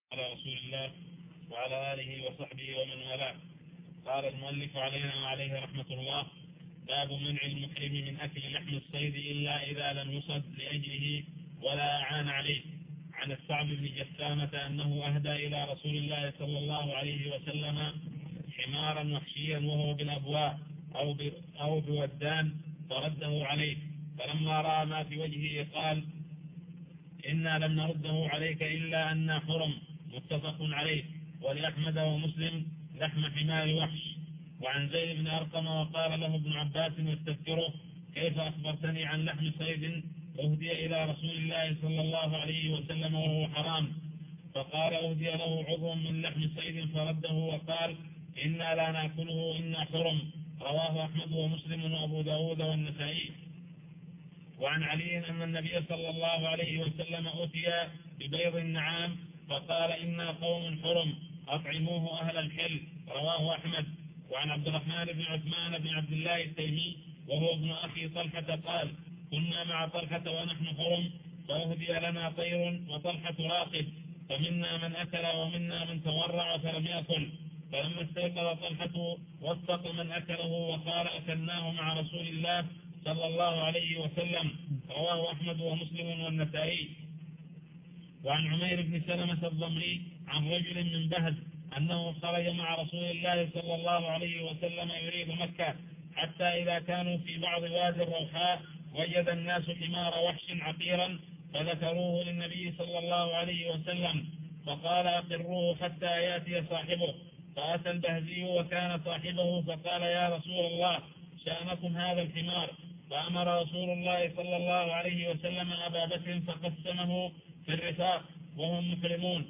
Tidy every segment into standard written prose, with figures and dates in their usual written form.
على رسول الله وعلى آله وصحبه ومن والاه. قال المؤلف عليه رحمة الله: باب منع المحرم من أكل لحم الصيد إلا إذا لم يصد لأجله ولا أعان عليه. عن الصعب بن جثامة أنه أهدى إلى رسول الله صلى الله عليه وسلم حمارا وحشيا وهو بالأبواء أو بودان فرده عليه، فلما رأى ما في وجهه قال: إنا لم نرده عليك إلا أن حرم. متفق عليه. ولأحمد ومسلم: لحم حمار وحش. وعن زيد بن أرقم وقال له ابن عباس يستذكره: كيف أخبرتني عن لحم صيد أهدي إلى رسول الله صلى الله عليه وسلم وهو حرام؟ فقال: أهدي له عضو من لحم صيد فرده وقال: إنا لا نأكله إنا حرم. رواه أحمد ومسلم وأبو داود والنسائي. وعن علي أن النبي صلى الله عليه وسلم أتي ببيض النعام فقال: إنا قوم حرم أطعموه أهل الحل. رواه أحمد. وعن عبد الرحمن بن عثمان بن عبد الله التيمي وهو ابن أخي طلحة قال: كنا مع طلحة ونحن حرم فأهدي لنا طير وطلحة راقد، فمنا من أكل ومنا من تورع فلم يأكل. فلما استيقظ طلحة وثق من أكله وقال: أكلناه مع رسول الله صلى الله عليه وسلم. رواه أحمد ومسلم والنسائي. وعن عمير بن سلمة الضمري عن رجل من بهز أنه خرج مع رسول الله صلى الله عليه وسلم يريد مكة، حتى إذا كانوا في بعض وادي الروحاء وجد الناس حمار وحش عقيرا فذكروه للنبي صلى الله عليه وسلم، فقال: أقروه حتى يأتي صاحبه. فأتى البهزي وكان صاحبه فقال: يا رسول الله، شأنكم هذا الحمار؟ فأمر رسول الله صلى الله عليه وسلم أبا بكر فقسمه في الرفاق وهم محرمون.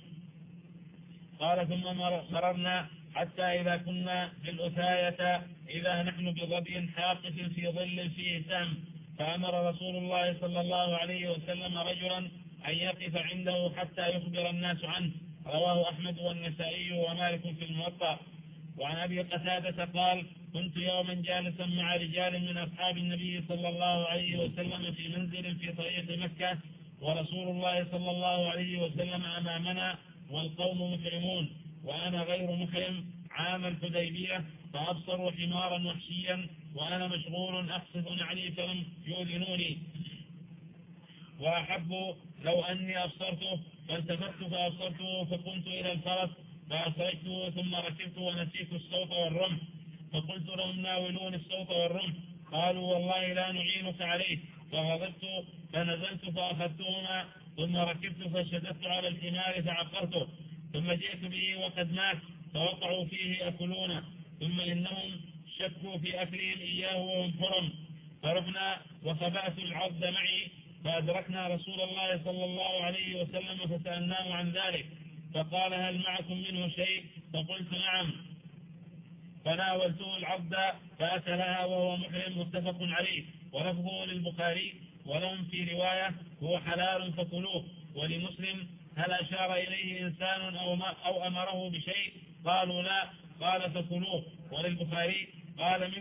قال: ثم مررنا حتى إذا كنا في الأثاية إذا نحن بظبي حاقف في ظل فيه سهم، فأمر رسول الله صلى الله عليه وسلم رجلا أن يقف عنده حتى يخبر الناس عنه. رواه أحمد والنسائي ومالك في الموطأ. وعن أبي قتادة قال: كنت يوما جالسا مع رجال من أصحاب النبي صلى الله عليه وسلم في منزل في طريق مكة، ورسول الله صلى الله عليه وسلم أمامنا والقوم محرمون وأنا غير محرم عام الحديبية، فأبصروا حمارا وحشيا وأنا مشغول أقصد نعلي فلم يؤذنوني، وأحب لو أني أبصرته فالتفت فأبصرته فقمت إلى الفرس فأسرجته ثم ركبت ونسيت الصوت والرمح، فقلت لهم: ناولوني الصوت والرمح. قالوا: والله لا نعينك عليه. فغضبت فنزلت فأخذتهما ثم ركبت فشددت على الحمار فعقرته، ثم جئت به وقد مات فوقعوا فيه يأكلونه، ثم إنهم شكوا في أكلهم إياه وهم حرم. فرحنا وخبأت العبد معي فأدركنا رسول الله صلى الله عليه وسلم فسألناه عن ذلك، فقال: هل معكم منه شيء؟ فقلت: نعم. فناولته العبد فأكلها وهو محرم. متفق عليه. ولفظه للبخاري ولهم في رواية: هو حلال فكلوه. ولمسلم: هل أشار إليه إنسان أو أمره بشيء؟ قالوا: لا. قال: فكلوه. وللبخاري: قال: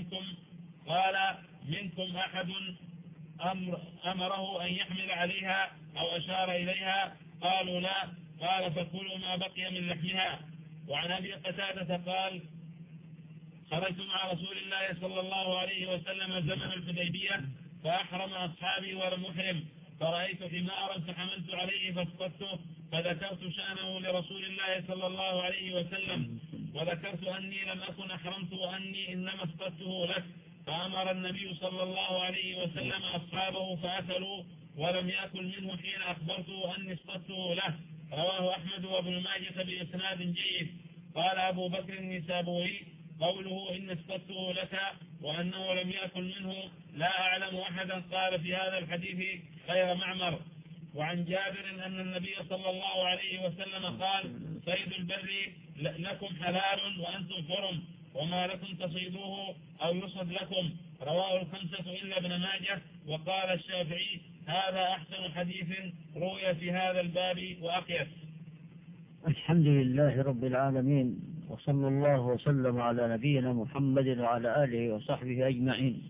منكم أحد أمره أن يحمل عليها أو أشار إليها؟ قالوا: لا. قال: فكلوا ما بقي من لحمها. وعن أبي قتادة قال: خرجت مع رسول الله صلى الله عليه وسلم زمن الحديبية فأحرم أصحابي ولم أحرم، فرأيت حمارا فحملت عليه فاسقطته، فذكرت شأنه لرسول الله صلى الله عليه وسلم، وذكرت أني لم أكن أحرمت وأني إنما اسقطته لك، فأمر النبي صلى الله عليه وسلم أصحابه فأكلوا ولم يأكل منه حين أخبرته أني اسقطته له. رواه أحمد وابن ماجة بإسناد جيد. قال أبو بكر النسابوري: قوله إن اسقطته لك وأنه لم يأكل منه لا أعلم أحدا قال في هذا الحديث غير معمر. وعن جابر أن النبي صلى الله عليه وسلم قال: صيد البر لكم حلال وأنتم حرم، وما لكم تصيدوه أو يصد لكم. رواه الخمسة إلا ابن ماجه. وقال الشافعي: هذا أحسن حديث روي في هذا الباب وأقيس. الحمد لله رب العالمين، وصلى الله وسلم على نبينا محمد وعلى آله وصحبه أجمعين.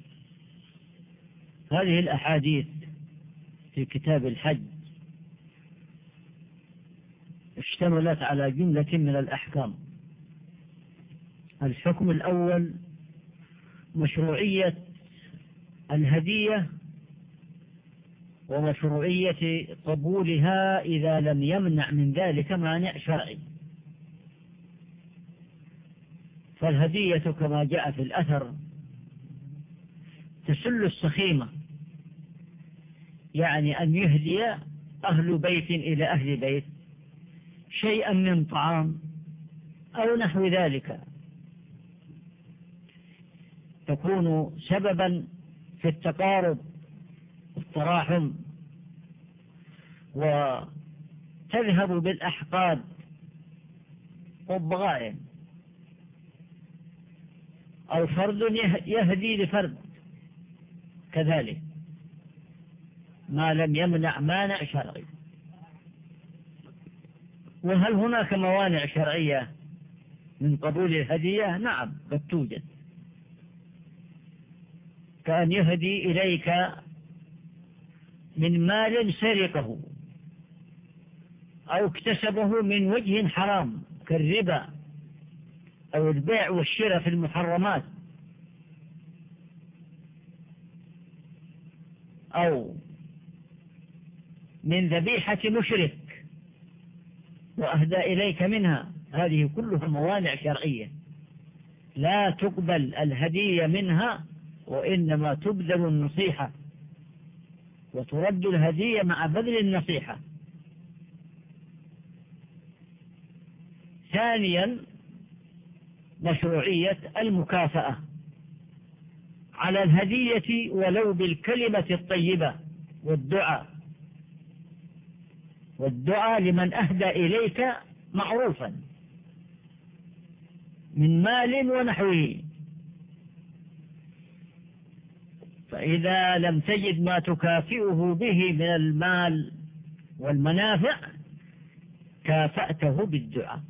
هذه الأحاديث في كتاب الحج اشتملت على جملة من الأحكام. الحكم الأول مشروعية الهدية ومشروعية قبولها إذا لم يمنع من ذلك مانع شرعي. فالهدية كما جاء في الأثر تسل السخيمة، يعني أن يهدي أهل بيت إلى أهل بيت شيئا من طعام أو نحو ذلك، تكون سببا في التقارب والتراحم، وتذهب بالأحقاد والضغائن. أو فرد يهدي لفرد كذلك ما لم يمنع مانع شرعي. وهل هناك موانع شرعية من قبول الهدية؟ نعم قد توجد، كأن يهدي إليك من مال سرقه أو اكتسبه من وجه حرام كالربا أو البيع والشراء في المحرمات، أو من ذبيحة مشرك وأهدى إليك منها. هذه كلها موانع شرعية لا تقبل الهدية منها، وإنما تبذل النصيحة وترد الهدية مع بذل النصيحة. ثانيا مشروعية المكافأة على الهدية ولو بالكلمة الطيبة والدعاء لمن أهدى إليك معروفا من مال ونحوه. فإذا لم تجد ما تكافئه به من المال والمنافع كافأته بالدعاء.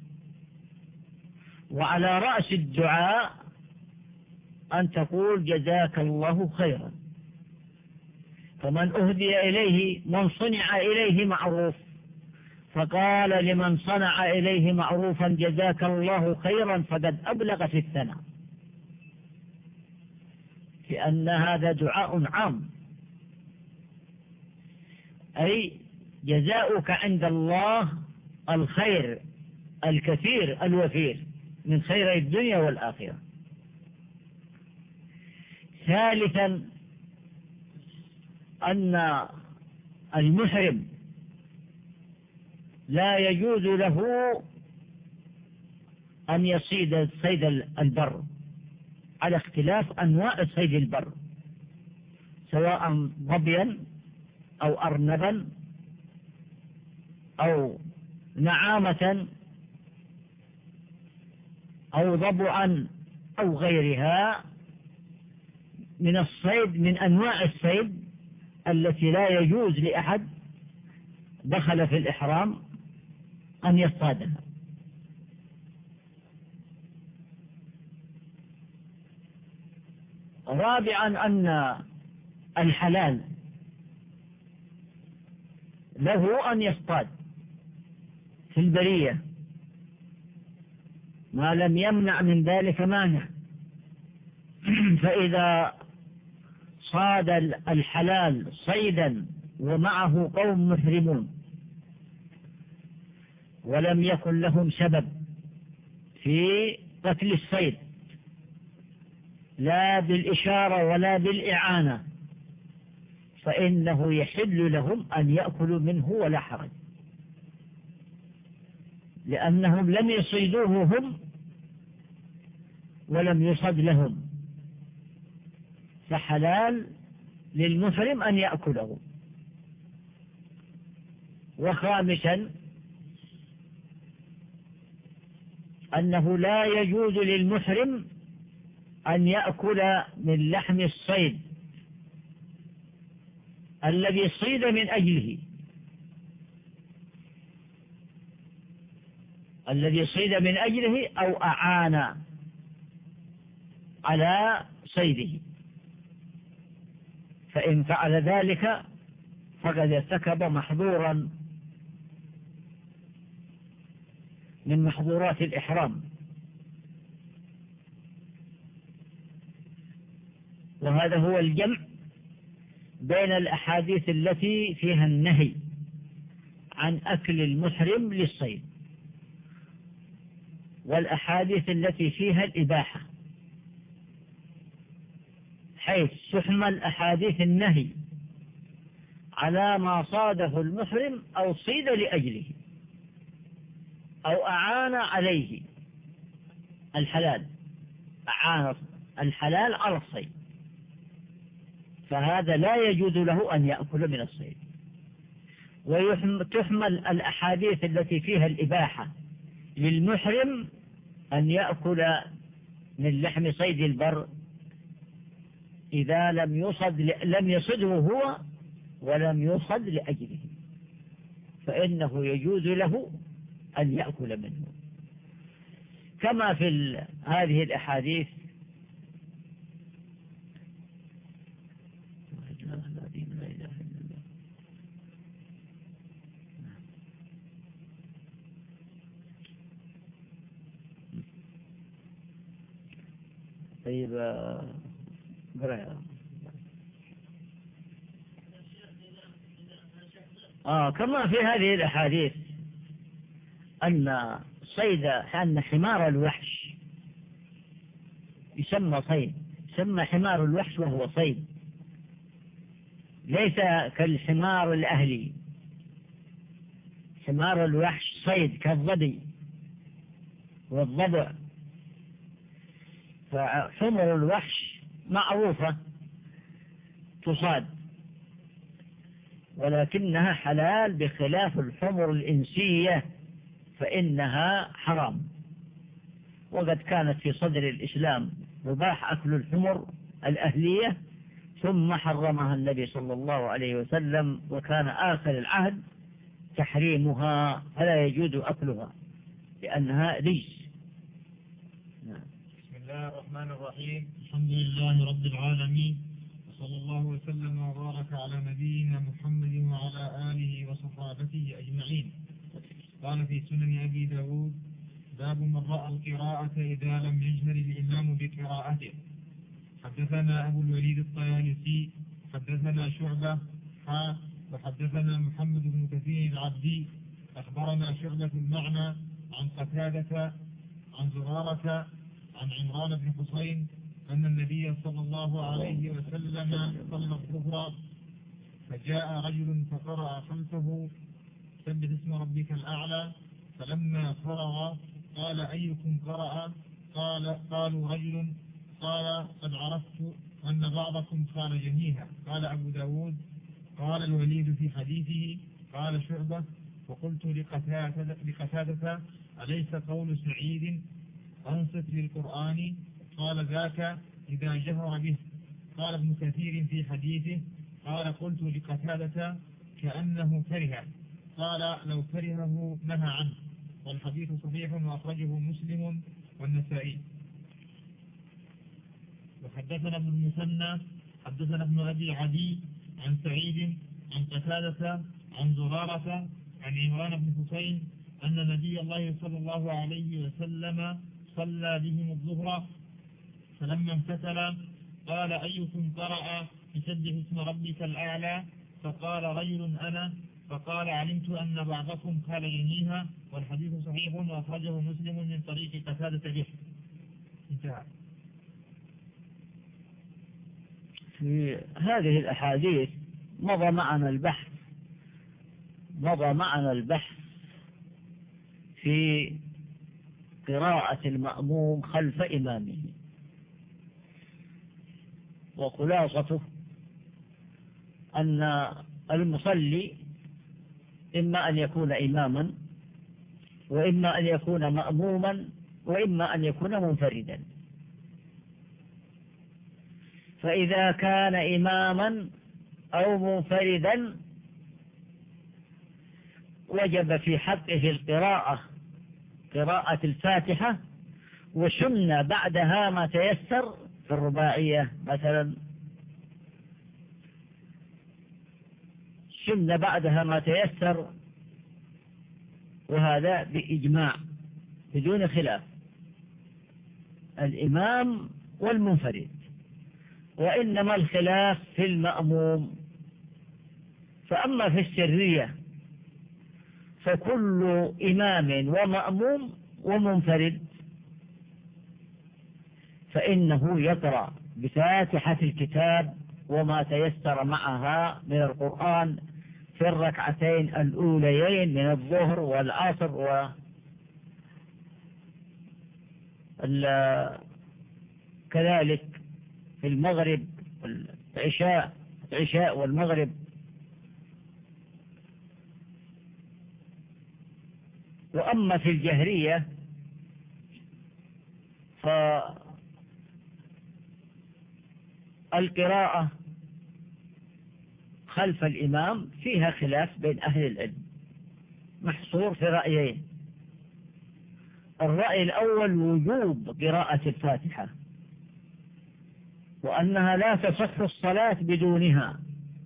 وعلى رأس الدعاء أن تقول جزاك الله خيرا. فمن أهدي إليه من صنع إليه معروف فقال لمن صنع إليه معروفا جزاك الله خيرا فقد أبلغ في الثناء، لأن هذا دعاء عام، أي جزاؤك عند الله الخير الكثير الوفير من خير الدنيا والآخرة. ثالثا أن المحرم لا يجوز له أن يصيد صيد البر على اختلاف أنواع صيد البر، سواء ظبيا أو أرنبا أو نعامة أو ضبعا أو غيرها من الصيد، من أنواع الصيد التي لا يجوز لأحد دخل في الإحرام أن يصطادها. رابعا أن الحلال له أن يصطاد في البرية ما لم يمنع من ذلك مانع. فإذا صاد الحلال صيدا ومعه قوم محرمون ولم يكن لهم سبب في قتل الصيد لا بالإشارة ولا بالإعانة فإنه يحل لهم أن يأكلوا منه ولا حرج، لأنهم لم يصيدوه هم ولم يصد لهم، فحلال للمحرم أن يأكله. وخامسا أنه لا يجوز للمحرم أن يأكل من لحم الصيد الذي صيد من أجله، الذي صيد من أجله أو أعان على صيده، فإن فعل ذلك فقد ارتكب محظورا من محظورات الإحرام. وهذا هو الجمع بين الأحاديث التي فيها النهي عن أكل المحرم للصيد والأحاديث التي فيها الإباحة، حيث تحمل أحاديث النهي على ما صاده المحرم أو صيد لأجله أو أعان عليه الحلال، أعان الحلال على الصيد، فهذا لا يجوز له أن يأكل من الصيد. وتحمل الأحاديث التي فيها الإباحة للمحرم أن يأكل من لحم صيد البر إذا لم يصده هو ولم يصد لأجله، فإنه يجوز له أن يأكل منه، كما في هذه الأحاديث طيب كما في هذه الأحاديث أن حمار الوحش يسمى صيد، يسمى حمار الوحش وهو صيد، ليس كالحمار الأهلي. حمار الوحش صيد كالظبي والضبع، فحمر الوحش معروفة تصاد، ولكنها حلال بخلاف الحمر الإنسية فإنها حرام. وقد كانت في صدر الإسلام مباح أكل الحمر الأهلية، ثم حرمها النبي صلى الله عليه وسلم، وكان آخر العهد تحريمها، فلا يجوز أكلها لأنها رجس. بسم الله الرحمن الرحيم. الحمد لله رب العالمين، وصلى الله وسلم وبارك على نبينا محمد وعلى آله وصحابته أجمعين. قال في سنن أبي داود: باب من رأى القراءة إذا لم يجهر الإمام بقراءته. حدثنا أبو الوليد الطيالسي حدثنا شعبة وحدثنا محمد بن كثير العبدي أخبرنا شعبة المعنى عن قتادة عن زرارة عن عمران بن حسين أن النبي صلى الله عليه وسلم صلى الظهر فجاء رجل فقرأ خلفه سبح اسم ربك الأعلى، فلما فرغ قال: أيكم قرأ؟ قالوا رجل. قال: قد عرفت أن بعضكم قال جميعا. قال أبو داود: قال الوليد في حديثه: قال شعبة: وقلت لقتادة: أليس قول سعيد أنصت للقرآن؟ قال: ذاك إذا جهر به. قال ابن كثير في حديثه: قال قلت لقتادة كأنه كره. قال: لو كرهه نهى عنه. والحديث صحيح وأخرجه مسلم والنسائي. وحدثنا ابن المثنى حدثنا ابن أبي عدي عن سعيد عن قتادة عن زرارة عن عمران بن حسين أن نبي الله صلى الله عليه وسلم صلى بهم الظهر، فلما انفتل قال: أيكم قرأ بسبح اسم ربك الأعلى؟ فقال رجل: أنا. فقال: علمت أن بعضكم قال جميعا. والحديث صحيح وأخرجه مسلم من طريق قتادة به. انتهى. في هذه الأحاديث مضى معنا البحث في قراءة المأموم خلف إمامه، وخلاصته أن المصلي إما أن يكون إماما، وإما أن يكون مأموما، وإما أن يكون منفردا. فإذا كان إماما أو منفردا وجب في حقه قراءة الفاتحة، وسن بعدها ما تيسر في الرباعية مثلا، سن بعدها ما تيسر، وهذا بإجماع بدون خلاف، الإمام والمنفرد، وإنما الخلاف في المأموم. فأما في السرية فكل إمام ومأموم ومنفرد فإنه يقرأ بفاتحة الكتاب وما تيسر معها من القرآن في الركعتين الأوليين من الظهر والعصر كذلك في المغرب العشاء والمغرب. وأما في الجهرية فالقراءة خلف الإمام فيها خلاف بين أهل العلم، محصور في رأيين. الرأي الأول وجوب قراءة الفاتحة، وأنها لا تصح الصلاة بدونها،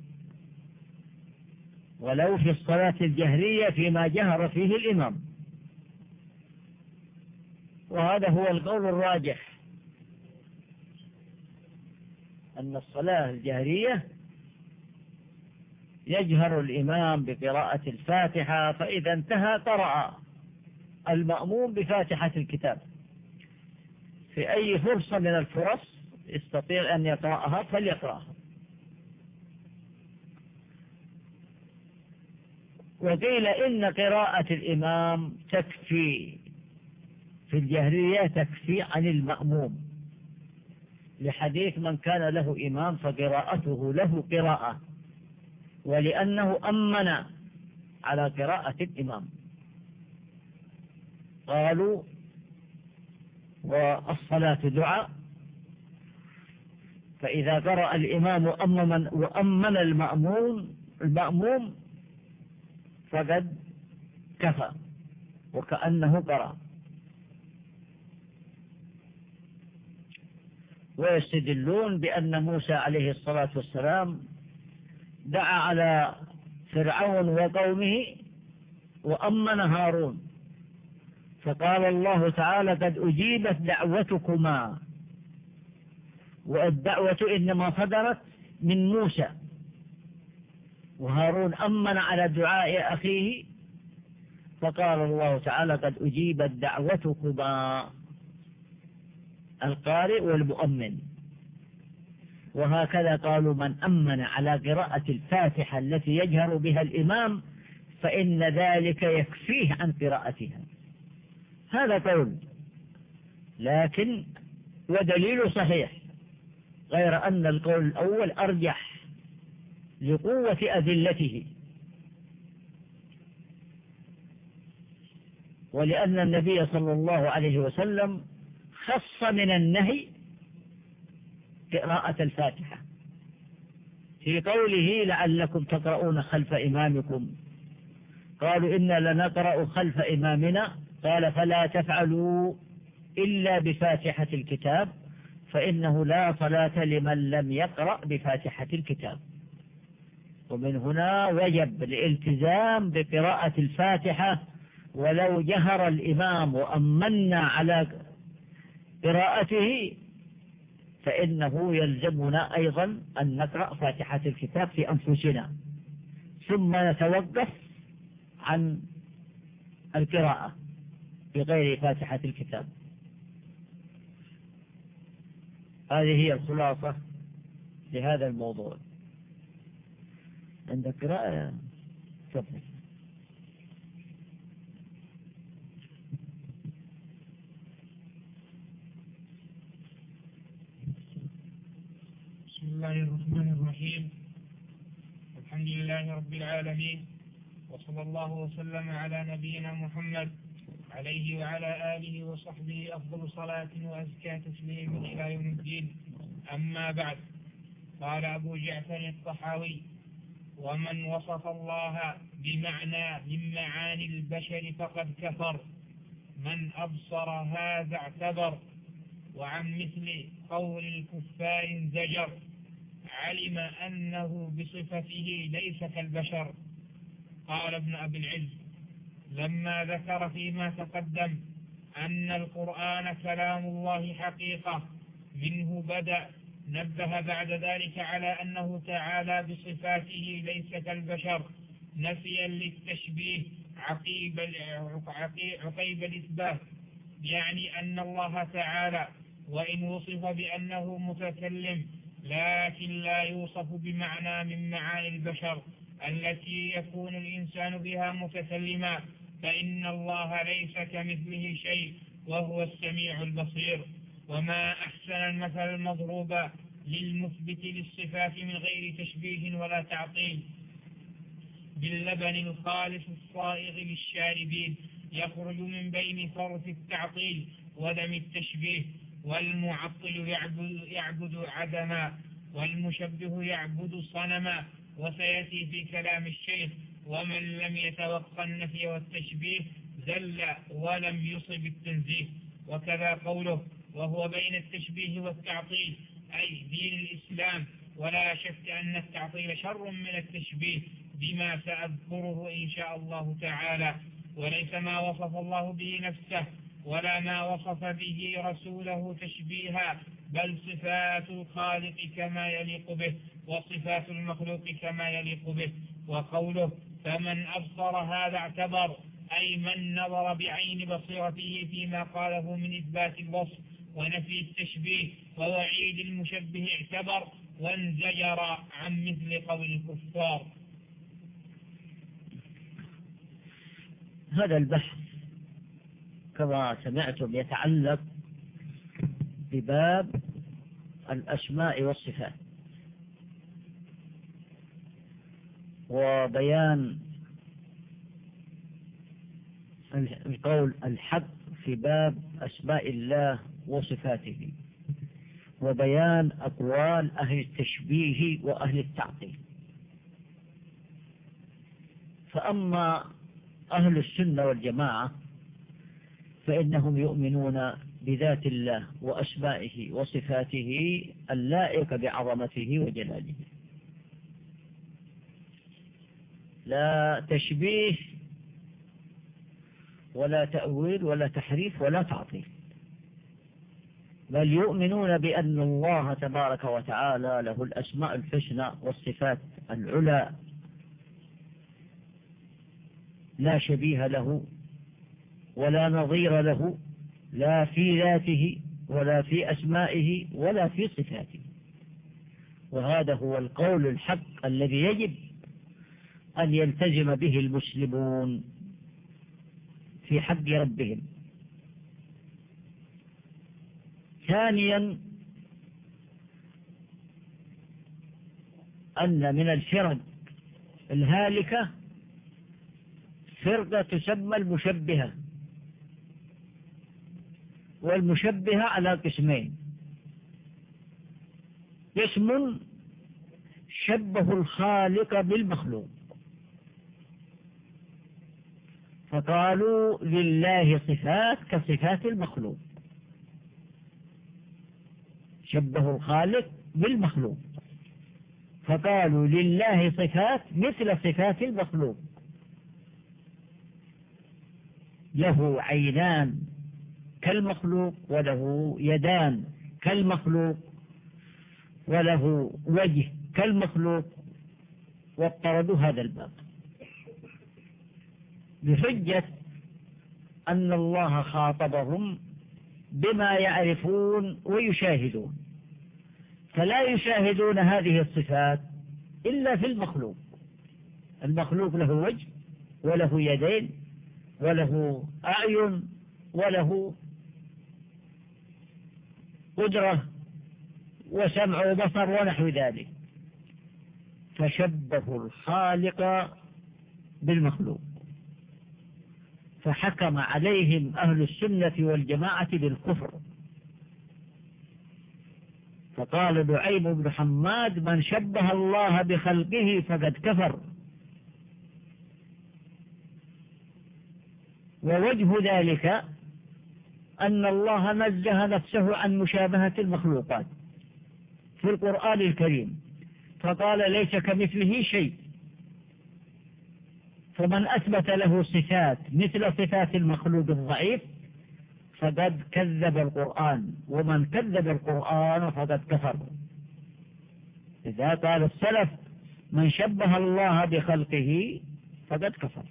ولو في الصلاة الجهرية فيما جهر فيه الإمام. وهذا هو القول الراجح، أن الصلاة الجهرية يجهر الإمام بقراءة الفاتحة، فإذا انتهى قرأ المأموم بفاتحة الكتاب في أي فرصة من الفرص يستطيع أن يقرأها فليقرأها. وقيل إن قراءة الإمام تكفي في الجهرية، تكفي عن المأموم، لحديث من كان له إمام فقراءته له قراءة، ولأنه أمن على قراءة الإمام. قالوا والصلاة دعاء، فإذا قرأ الإمام وأمن المأموم فقد كفى وكأنه قرأ. ويستدلون بأن موسى عليه الصلاة والسلام دعا على فرعون وقومه وأمن هارون، فقال الله تعالى قد أجيبت دعوتكما، والدعوة إنما صدرت من موسى، وهارون أمن على دعاء أخيه، فقال الله تعالى قد أجيبت دعوتكما، القارئ والمؤمن. وهكذا قالوا من أمن على قراءة الفاتحة التي يجهر بها الإمام فإن ذلك يكفيه عن قراءتها. هذا قول، لكن ودليل صحيح، غير أن القول الأول أرجح لقوة أدلته، ولأن النبي صلى الله عليه وسلم خص من النهي قراءة الفاتحة في قوله لعلكم تقرؤون خلف إمامكم، قالوا إنا لنقرأ خلف إمامنا، قال فلا تفعلوا إلا بفاتحة الكتاب فإنه لا صلاة لمن لم يقرأ بفاتحة الكتاب. ومن هنا وجب الالتزام بقراءة الفاتحة، ولو جهر الإمام وأمنا على قراءته فإنه يلزمنا أيضا أن نقرأ فاتحة الكتاب في أنفسنا، ثم نتوقف عن القراءة بغير فاتحة الكتاب. هذه هي الخلاصة لهذا الموضوع. عندك قراءة؟ تفضل. بسم الله الرحمن الرحيم، الحمد لله رب العالمين، وصلى الله وسلم على نبينا محمد عليه وعلى آله وصحبه أفضل صلاة وأزكى تسليم إلى يوم الدين. أما بعد، قال أبو جعفر الطحاوي: ومن وصف الله بمعنى من معاني البشر فقد كفر، من أبصر هذا اعتبر، وعن مثل قول الكفار انزجر، علم أنه بصفته ليس كالبشر. قال ابن أبي العز لما ذكر فيما تقدم أن القرآن كلام الله حقيقة منه بدأ. نبه بعد ذلك على أنه تعالى بصفاته ليس كالبشر نفيا للتشبيه عقيب الإثبات، يعني أن الله تعالى وإن وصف بأنه متكلم لكن لا يوصف بمعنى من معاني البشر التي يكون الإنسان بها متكلما، فإن الله ليس كمثله شيء وهو السميع البصير. وما أحسن المثل المضروب للمثبت للصفات من غير تشبيه ولا تعطيل باللبن الخالص الصائغ للشاربين يخرج من بين فرث التعطيل ودم التشبيه. والمعطل يعبد عدما والمشبه يعبد صنما. وسيأتي في كلام الشيخ: ومن لم يتوقع النفي والتشبيه زل ولم يصب التنزيه. وكذا قوله: وهو بين التشبيه والتعطيل، أي دين الإسلام. ولا شك أن التعطيل شر من التشبيه بما سأذكره إن شاء الله تعالى. وليس ما وصف الله به نفسه ولا ما وصف به رسوله تشبيها، بل صفات الخالق كما يليق به وصفات المخلوق كما يليق به. وقوله: فمن أبصر هذا اعتبر، أي من نظر بعين بصيرته فيما قاله من إثبات الوصف ونفي التشبيه ووعيد المشبه اعتبر وانزجر عن مثل قول الكفار. هذا البحث كما سمعتم يتعلق بباب الأسماء والصفات، وبيان القول الحق في باب أسماء الله وصفاته، وبيان أقوال أهل التشبيه وأهل التعطيل. فأما أهل السنة والجماعة فإنهم يؤمنون بذات الله وأسمائه وصفاته اللائقة بعظمته وجلاله، لا تشبيه ولا تأويل ولا تحريف ولا تعطيل، بل يؤمنون بأن الله تبارك وتعالى له الأسماء الحسنى والصفات العلى لا شبيه له ولا نظير له، لا في ذاته ولا في أسمائه ولا في صفاته. وهذا هو القول الحق الذي يجب أن يلتزم به المسلمون في حق ربهم. ثانيا، أن من الفرق الهالكة فرقة تسمى المشبهة، والمشبهة على قسمين: قسم شبه الخالق بالمخلوق، فقالوا لله صفات كصفات المخلوق، شبه الخالق بالمخلوق فقالوا لله صفات مثل صفات المخلوق، له عينان كالمخلوق وله يدان كالمخلوق وله وجه كالمخلوق، واضطردوا هذا الباب بحجة أن الله خاطبهم بما يعرفون ويشاهدون، فلا يشاهدون هذه الصفات إلا في المخلوق. المخلوق له وجه وله يدين وله أعين وله قدرة وسمع وبصر ونحو ذلك، فشبهوا الخالق بالمخلوق، فحكم عليهم أهل السنة والجماعة بالكفر. فقال نعيم بن حماد: من شبه الله بخلقه فقد كفر. ووجه ذلك أن الله نزه نفسه عن مشابهة المخلوقات في القرآن الكريم، فقال: ليس كمثله شيء. فمن أثبت له صفات مثل صفات المخلوق الضعيف فقد كذب القرآن، ومن كذب القرآن فقد كفر. إذا قال السلف من شبه الله بخلقه فقد كفر.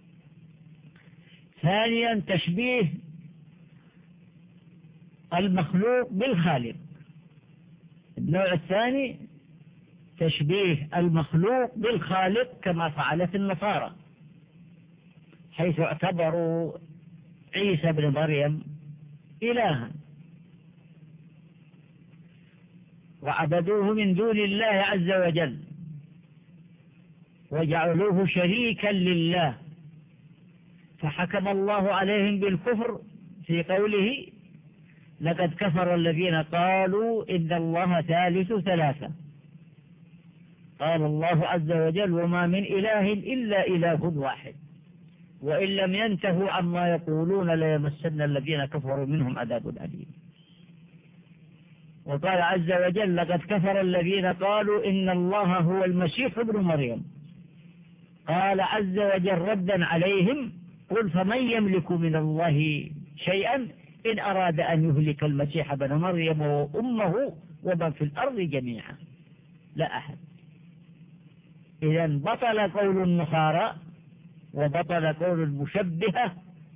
ثانيا تشبيه المخلوق بالخالق. النوع الثاني تشبيه المخلوق بالخالق كما فعلت النصارى، حيث اعتبروا عيسى بن مريم إلها وعبدوه من دون الله عز وجل وجعلوه شريكا لله، فحكم الله عليهم بالكفر في قوله لقد كفر الذين قالوا إن الله ثالث ثلاثة. قال الله عز وجل وما من إله إلا إله واحد وإن لم ينتهوا عما يقولون ليمسن الذين كفروا منهم عذاب أليم. وقال عز وجل لقد كفر الذين قالوا إن الله هو المسيح ابن مريم. قال عز وجل ردا عليهم قل فمن يملك من الله شيئا إن أراد أن يهلك المسيح ابن مريم وأمه ومن في الأرض جميعا لا أحد. إذن بطل قول النصارى وبطل قول المشبهة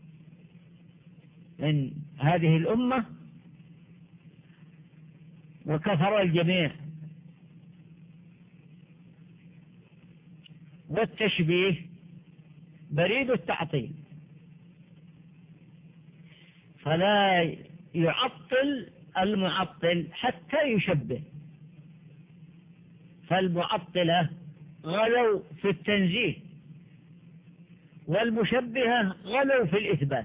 من هذه الأمة وكفر الجميع. والتشبيه بريد التعطيل، فلا يعطل المعطل حتى يشبه. فالمعطلة غلوا في التنزيه والمشبهة غلوا في الإثبات،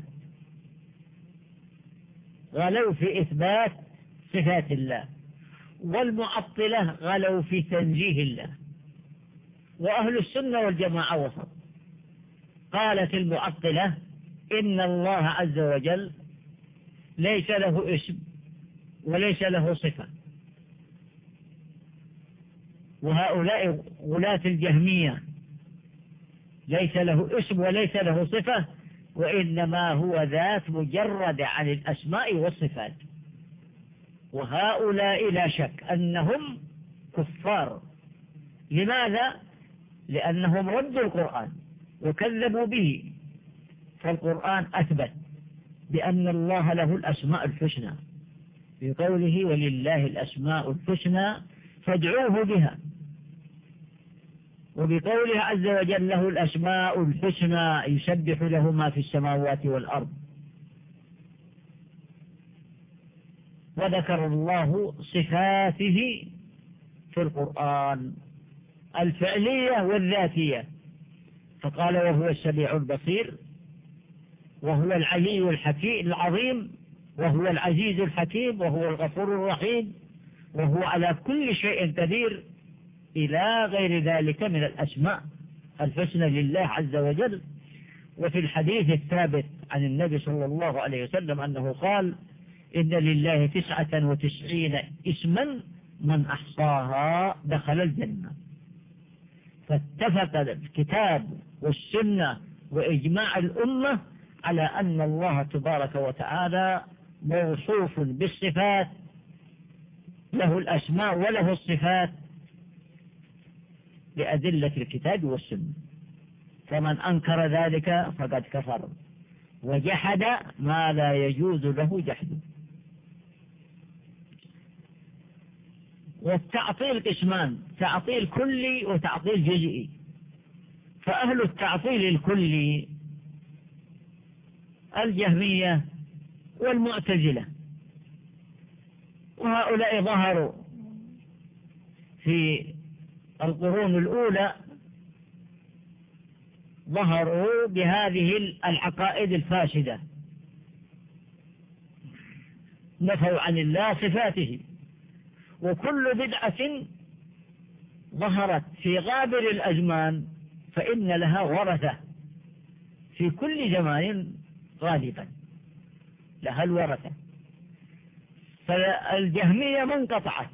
غلوا في إثبات صفات الله، والمعطلة غلوا في تنزيه الله. وأهل السنة والجماعة وسط. قالت المعطلة إن الله عز وجل ليس له اسم وليس له صفة، وهؤلاء غلاة الجهمية ليس له اسم وليس له صفة وإنما هو ذات مجرد عن الأسماء والصفات. وهؤلاء لا شك أنهم كفار. لماذا؟ لأنهم ردوا القرآن وكذبوا به. فالقرآن أثبت بأن الله له الأسماء الحسنى بقوله ولله الأسماء الحسنى فادعوه بها، وبقوله عز وجل له الأسماء الحسنى يسبح له ما في السماوات والأرض. وذكر الله صفاته في القرآن الفعلية والذاتية، فقال وهو السميع البصير وهو العلي الحكيم العظيم وهو العزيز الحكيم وهو الغفور الرحيم وهو على كل شيء قدير إلى غير ذلك من الأسماء الحسنى لله عز وجل. وفي الحديث الثابت عن النبي صلى الله عليه وسلم أنه قال إن لله 99 اسما من أحصاها دخل الجنة. فاتفق الكتاب والسنة وإجماع الأمة على أن الله تبارك وتعالى موصوف بالصفات، له الأسماء وله الصفات بأدلة الكتاب والسنة. فمن أنكر ذلك فقد كفر وجحد ما لا يجوز له جحده. والتعطيل قسمان: تعطيل كلي وتعطيل جزئي. فأهل التعطيل الكلي الجهمية والمعتزلة، وهؤلاء ظهروا في القرون الأولى، ظهروا بهذه العقائد الفاسدة، نفوا عن الله صفاته. وكل بدعة ظهرت في غابر الأزمان فإن لها ورثة في كل زمان غالبا لها الورثة. فالجهمية منقطعت،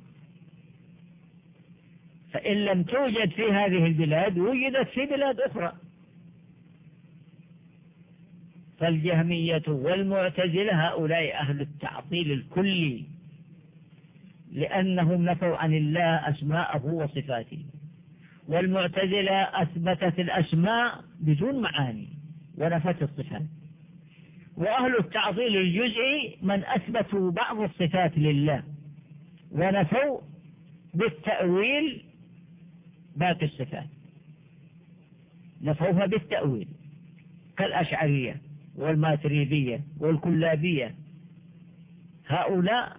فإن لم توجد في هذه البلاد وجدت في بلاد أخرى. فالجهمية والمعتزلة هؤلاء أهل التعطيل الكلي، لأنهم نفوا عن الله أسماءه وصفاته، والمعتزلة أثبتت الأسماء بدون معاني ونفت الصفات. وأهل التعطيل الجزئي من أثبتوا بعض الصفات لله ونفوا بالتأويل باقي الصفات، نفوها بالتأويل كالأشعرية والماتريدية والكلابية. هؤلاء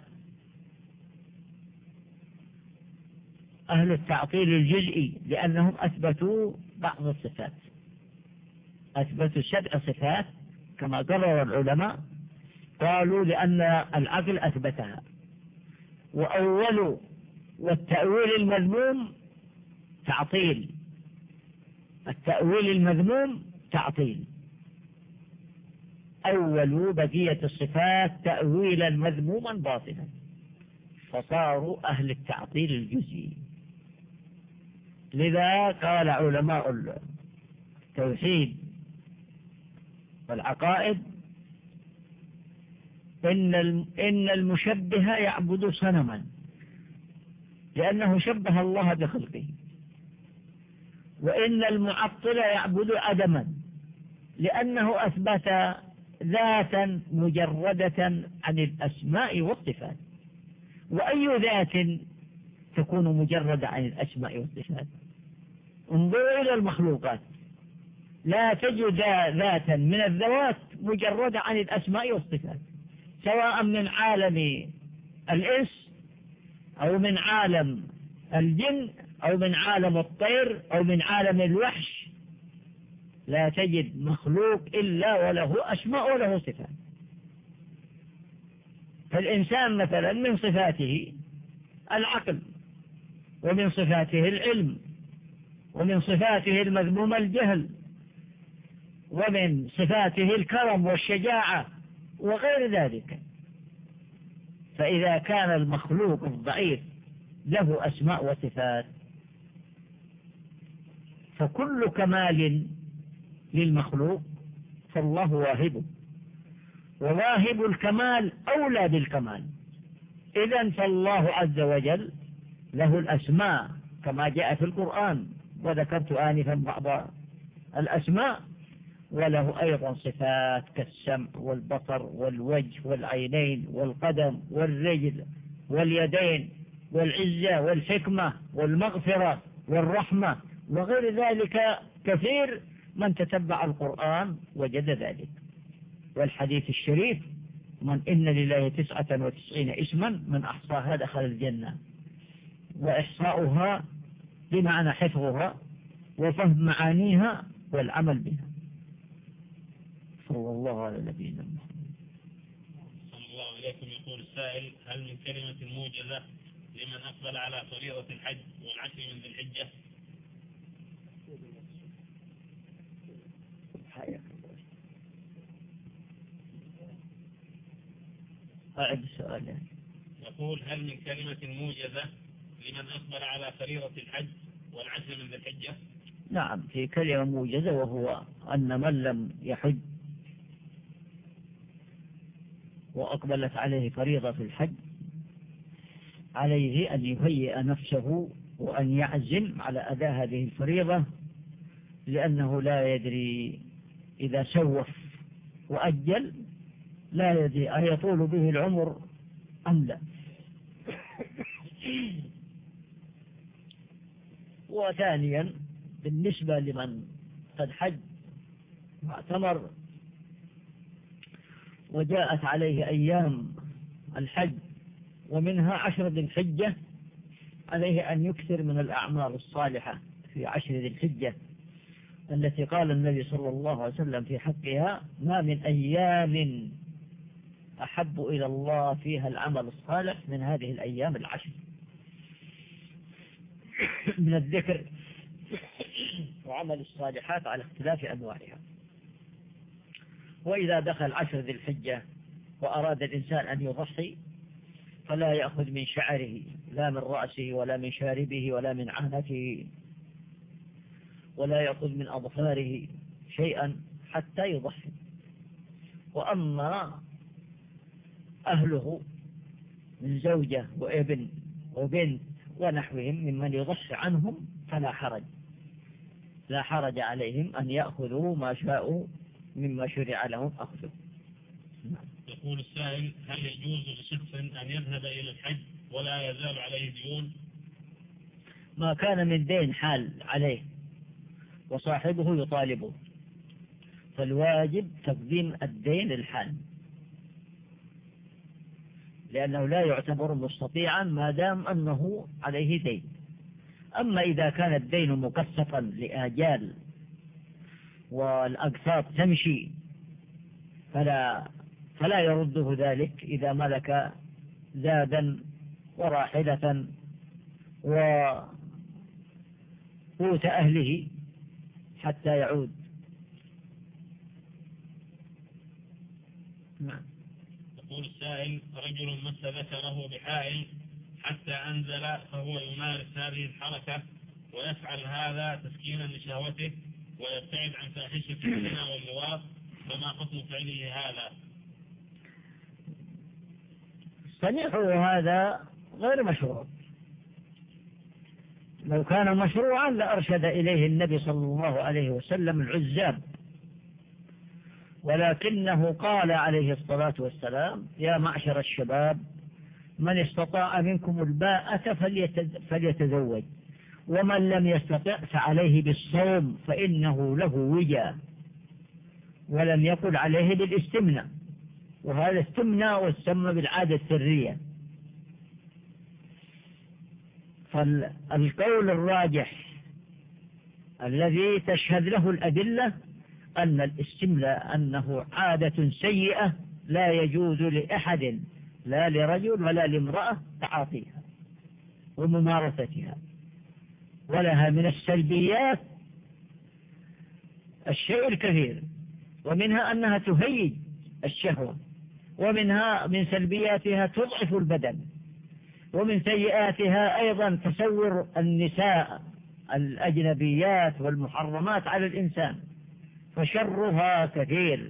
أهل التعطيل الجزئي لأنهم أثبتوا بعض الصفات، أثبتوا 7 صفات كما قرر العلماء، قالوا لأن العقل أثبتها، وأولوا والتأويل المذموم تعطيل، التأويل المذموم تعطيل، أولوا بقية الصفات تأويلا مذموما باطلا، فصاروا أهل التعطيل الجزئي. لذا قال علماء التوحيد والعقائد إن المشبه يعبد صنما لأنه شبه الله بخلقه، وإن المعطل يعبد عدما لأنه أثبت ذاتا مجردة عن الأسماء والصفات. وأي ذات تكون مجردة عن الأسماء والصفات؟ انظروا إلى المخلوقات، لا تجد ذاتا من الذوات مجردة عن الأسماء والصفات، سواء من عالم الإنس أو من عالم الجن أو من عالم الطير أو من عالم الوحش، لا تجد مخلوق إلا وله أسماء وله صفات. فالإنسان مثلا من صفاته العقل، ومن صفاته العلم، ومن صفاته المذمومة الجهل، ومن صفاته الكرم والشجاعة وغير ذلك. فإذا كان المخلوق الضعيف له أسماء وصفات فكل كمال للمخلوق فالله واهبه، وواهب الكمال أولى بالكمال. إذن فالله عز وجل له الأسماء كما جاء في القرآن، وذكرت آنفا بعض الأسماء، وله أيضا صفات كالسمع والبصر والوجه والعينين والقدم والرجل واليدين والعزة والحكمة والمغفرة والرحمة وغير ذلك كثير. من تتبع القرآن وجد ذلك. والحديث الشريف من إن لله 99 اسما من أحصاها دخل الجنة، وإحصاؤها بمعنى حفظها وفهم معانيها والعمل بها. صلى الله على نبينا محمد. صلى الله عليكم. يقول السائل: هل من كلمة موجزة لمن أقبل على فريضة الحج والعشر من ذي الحجة؟ أعد السؤال. يقول: هل من كلمة موجزة لمن أقبل على فريضة الحج والعشر من ذي الحجة؟ نعم، في كلمة موجزة، وهو أن من لم يحج وأقبلت عليه فريضة الحج عليه أن يهيئ نفسه وأن يعزم على أداء هذه الفريضة، لأنه لا يدري إذا سوف وأجل لا يدري أيطول به العمر أم لا. وثانيا بالنسبة لمن قد حج واعتمر وجاءت عليه أيام الحج ومنها 10 ذي الحجة، عليه أن يكثر من الأعمال الصالحة في 10 ذي الحجة التي قال النبي صلى الله عليه وسلم في حقها: ما من أيام أحب إلى الله فيها العمل الصالح من هذه الأيام 10 من الذكر وعمل الصالحات على اختلاف أنواعها. وإذا دخل 10 ذي الحجة وأراد الإنسان أن يضحي فلا يأخذ من شعره، لا من رأسه ولا من شاربه ولا من عانته، ولا يأخذ من أظفاره شيئا حتى يضحي. وأما أهله من زوجة وابن وبنت ونحوهم ممن يضح عنهم فلا حرج، لا حرج عليهم أن يأخذوا ما شاءوا مما شرع لهم أخذه. يقول السائل: هل يجوز لشخص أن يذهب إلى الحج ولا يزال عليه ديون؟ ما كان من دين حال عليه وصاحبه يطالبه فالواجب تقديم الدين الحال، لأنه لا يعتبر مستطيعا ما دام أنه عليه دين. أما إذا كان الدين مكثفا لآجال والأقساط تمشي فلا يرده ذلك إذا ملك زادا وراحلة وقوت أهله حتى يعود. يقول السائل: رجل مس ذكره بحائل حتى أنزل فهو يمارس هذه الحركة ويفعل هذا تسكينا لشهوته ويبتعد عن فاحشة الزنا واللواط، فما حكم فعله هذا؟ صنيعه هذا غير مشروع. لو كان مشروعا لأرشد إليه النبي صلى الله عليه وسلم العزاب، ولكنه قال عليه الصلاة والسلام: يا معشر الشباب من استطاع منكم الباءة فليتزوج، ومن لم يستطع فعليه بالصوم فإنه له وجا. ولم يقل عليه بالاستمناء، وهذا استمناء والسم بالعادة السرية. فالقول الراجح الذي تشهد له الأدلة أن الاستمناء أنه عادة سيئة لا يجوز لأحد، لا لرجل ولا لامرأة، تعاطيها وممارستها، ولها من السلبيات الشيء الكثير، ومنها أنها تهيج الشهوة، ومنها من سلبياتها تضعف البدن، ومن سيئاتها أيضا تصور النساء الأجنبيات والمحرمات على الإنسان، فشرها كثير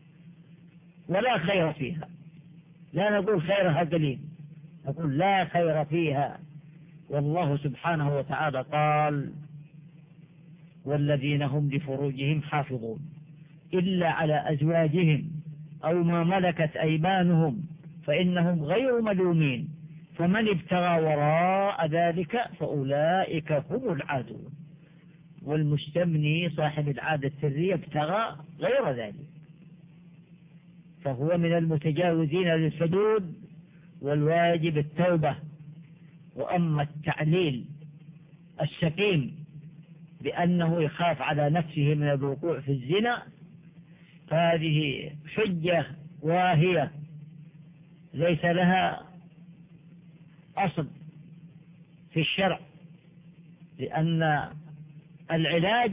ولا خير فيها. لا نقول خيرها قليل، نقول لا خير فيها. والله سبحانه وتعالى قال: والذين هم لفروجهم حافظون إلا على أزواجهم أو ما ملكت أيمانهم فإنهم غير ملومين، فمن ابتغى وراء ذلك فأولئك هم العادون. والمستمني صاحب العادة السرية ابتغى غير ذلك، فهو من المتجاوزين للحدود، والواجب التوبة. وأما التعليل السقيم بأنه يخاف على نفسه من الوقوع في الزنا فهذه حجة واهية ليس لها أصل في الشرع، لأن العلاج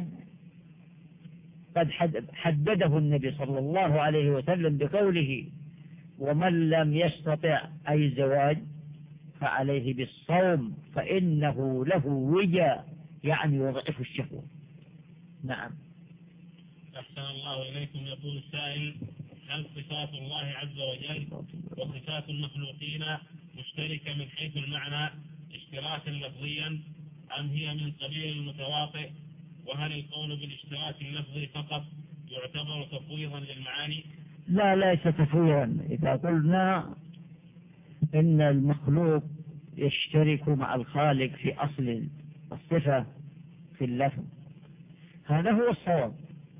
قد حدده النبي صلى الله عليه وسلم بقوله: ومن لم يستطع أي زواج فعليه بالصوم فإنه له وجا، يعني يضعف الشهوة. نعم. أحسن الله إليكم. يقول السائل: هل صفات الله عز وجل وصفات المخلوقين مشتركة من حيث المعنى اشتراكا لفظيا أم هي من قبيل المتواطئ؟ وهل القول بالاشتراك اللفظي فقط يعتبر تفويضا للمعاني؟ لا، ليس تفويضا. إذا قلنا إن المخلوق يشترك مع الخالق في أصل الصفة في اللفظ، هذا هو الصواب،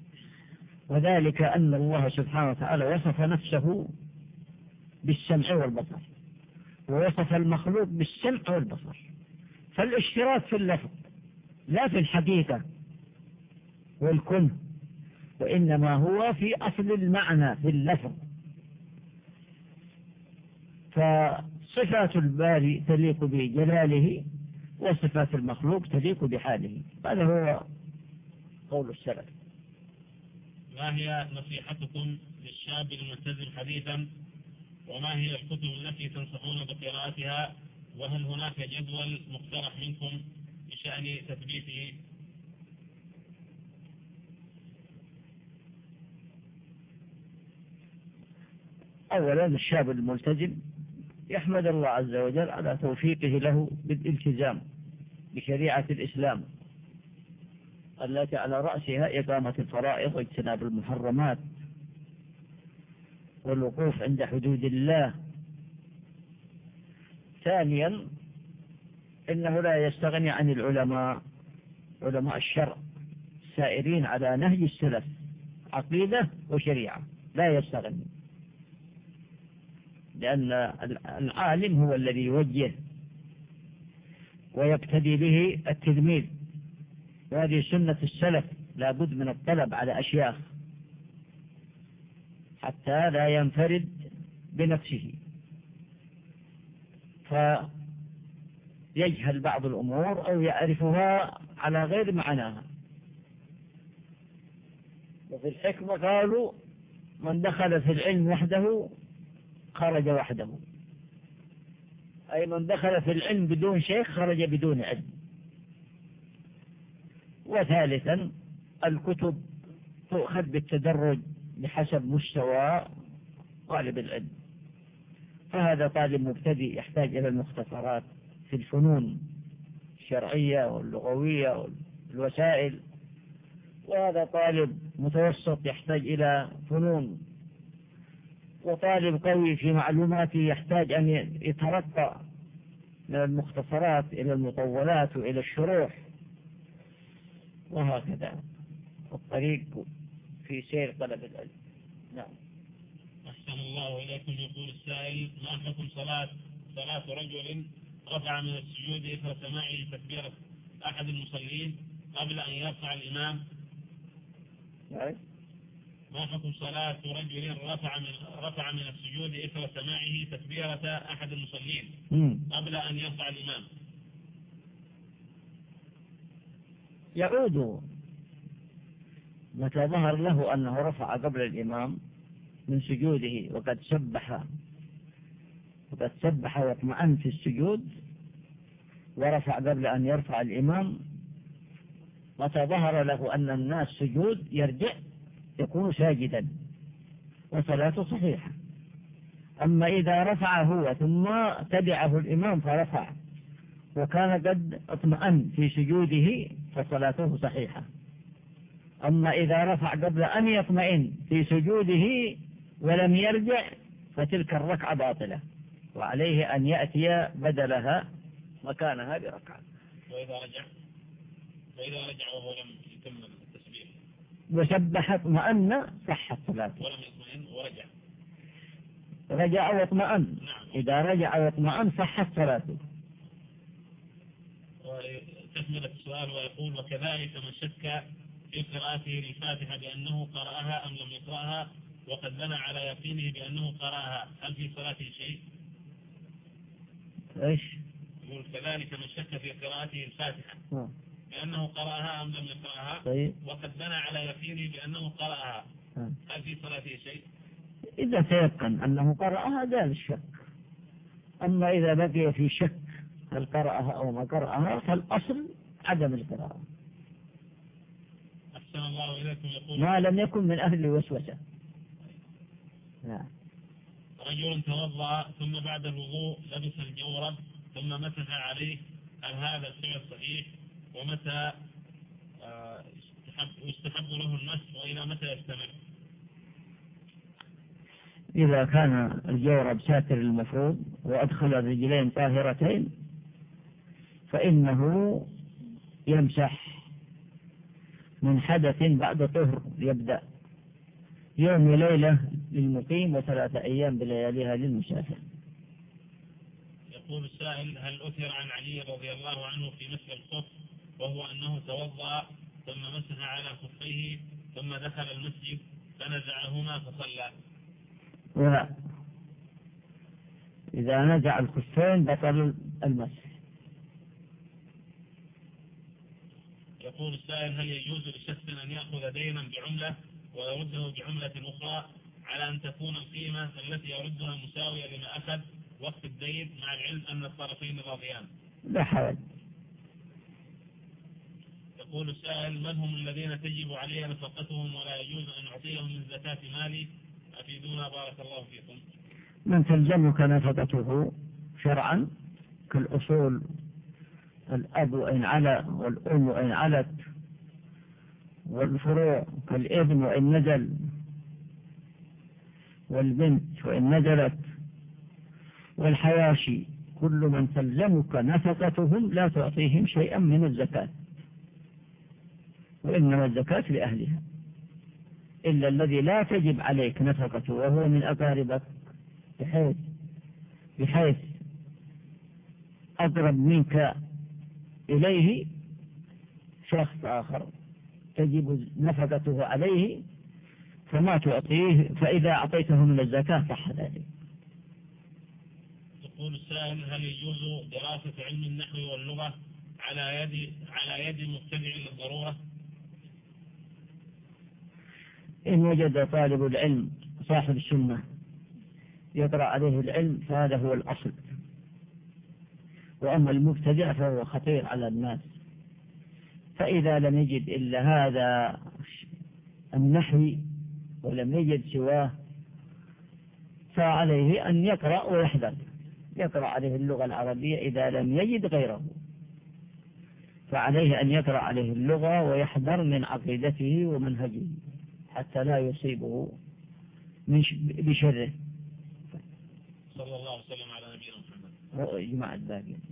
وذلك أن الله سبحانه وتعالى وصف نفسه بالسمع والبصر، ووصف المخلوق بالسمع والبصر، فالاشتراك في اللفظ لا في الحقيقة والكن، وإنما هو في أصل المعنى في اللفظ. فصفات الباري تليق بجلاله وصفات المخلوق تليق بحاله. هذا هو قول السلف. ما هي نصيحتكم للشاب الملتزم حديثا؟ وما هي الكتب التي تنصحون بقراءتها؟ وهل هناك جدول مقترح منكم بشأن تثبيته؟ أولا الشاب الملتزم يحمد الله عز وجل على توفيقه له بالالتزام بشريعة الإسلام التي على رأسها إقامة الفرائض واجتناب المحرمات والوقوف عند حدود الله. ثانيا إنه لا يستغني عن العلماء، علماء الشرع السائرين على نهج السلف عقيدة وشريعة، لا يستغني، لأن العالم هو الذي يوجه ويقتدي به التلميذ، وهذه سنة السلف، لا بد من الطلب على أشياخ حتى لا ينفرد بنفسه فيجهل بعض الأمور أو يعرفها على غير معناها. وفي الحكمة قالوا من دخل في العلم وحده خرج وحده، أي من دخل في العلم بدون شيخ خرج بدون علم. وثالثا الكتب تؤخذ بالتدرج بحسب مستوى طالب العلم، فهذا طالب مبتدئ يحتاج إلى المختصرات في الفنون الشرعية واللغوية والوسائل، وهذا طالب متوسط يحتاج إلى فنون، وطالب قوي في معلوماته يحتاج أن يترقى من المختصرات إلى المطولات وإلى الشروح، وهكذا الطريق في سير طلب العلم. نعم. أحسن الله إليكم. يقول السائل: ما حكم صلاة رجل رفع من السجود إثر سماعه تكبيرة أحد المصلين قبل أن يرفع الإمام؟ ما حكم صلاة رجل رفع من السجود إثر سماعه تكبيرة أحد المصلين قبل أن يرفع الإمام؟ يعود متى ظهر له أنه رفع قبل الإمام من سجوده وقد سبح واطمأن في السجود ورفع قبل أن يرفع الإمام، متى ظهر له أن الناس سجود يرجع يكون ساجدا وصلاته صحيحة. أما إذا رفع هو ثم تبعه الإمام فرفع وكان قد اطمأن في سجوده فصلاته صحيحة. أما إذا رفع قبل أن يطمئن في سجوده ولم يرجع فتلك الركعة باطلة، وعليه أن يأتي بدلها مكانها بركعة. وإذا رجع وهو لم يتم التسبيح وسبح اطمأن صحت صلاته، ولم يطمئن ورجع، رجع واطمأن. نعم. إذا رجع واطمأن صحت صلاته. وتكمل السؤال ويقول: وكذلك من شك في قراءته للفاتحة بأنه قرأها أم لم يقرأها وقد بنى على يقينه بأنه قرأها، هل في صلاته شيء؟ إيش؟ يقول: كذلك من شك في قراءته الفاتحة بأنه قرأها أم لم يقرأها طيب. وقد بنى على يقينه بأنه قرأها، هل في صلاته شيء؟ إذا تيقن أنه قرأها زال الشك. أما إذا بقي في شك هل قرأها أو ما قرأها فالأصل عدم القراءة. أحسن الله إليكم. يقول: ما لم يكن من أهل الوسوسة. نعم. رجل توضأ ثم بعد الوضوء لبس الجورب ثم مسح عليه، هل هذا الفعل صحيح؟ ومتى يستحب له المسح وإلى متى يستمر؟ إذا كان الجورب ساتر المفروض وأدخل الرجلين طاهرتين فإنه يمسح من حدث بعد طهر، يبدأ يوم وليلة للمقيم و3 أيام بلياليها للمسافر. يقول السائل: هل أثر عن علي رضي الله عنه في مسح الخف وهو أنه توضأ ثم مسح على خفيه ثم دخل المسجد فنزعهما فصلى؟ لا، إذا نزع الخفين بطل المسح. يقول السائل: هل يجوز لشخص أن يأخذ دينا بعملة ويرده بعملة أخرى على أن تكون القيمة التي يردها مساوية لما أخذ وقت الدين مع العلم أن الطرفين راضيان؟ لا حرج. يقول السائل: من هم الذين تجب علي نفقتهم ولا يجوز أن أعطيهم من زكاة مالي؟ أفيدونا بارك الله فيكم. من تلزمك نفقته شرعا كالأصول، الأب وإن علا والأم وإن علت، والفروع كالابن وإن نزل والبنت وإن نزلت، والحواشي كل من تلزمك نفقتهم لا تعطيهم شيئا من الزكاة، وإنما الزكاة لأهلها، إلا الذي لا تجب عليك نفقته وهو من أقاربك بحيث أقرب منك إليه شخص آخر تجب نفقته عليه فما تعطيه، فإذا أعطيته من الزكاة صح ذلك. يقول السائل: هل يجوز دراسة علم النحو واللغة على يد مبتدع للضرورة؟ إن وجد طالب العلم صاحب السنة يقرأ عليه العلم فهذا هو الأصل، وأما المبتدع فهو خطير على الناس. فإذا لم يجد إلا هذا النحو ولم يجد سواه فعليه أن يقرأ ويحذر، يقرأ عليه اللغة العربية إذا لم يجد غيره، فعليه أن يقرأ عليه اللغة ويحذر من عقيدته ومنهجه حتى لا يصيبه بشره. صلى الله عليه وسلم على نبينا محمد. وإجماع الباقي.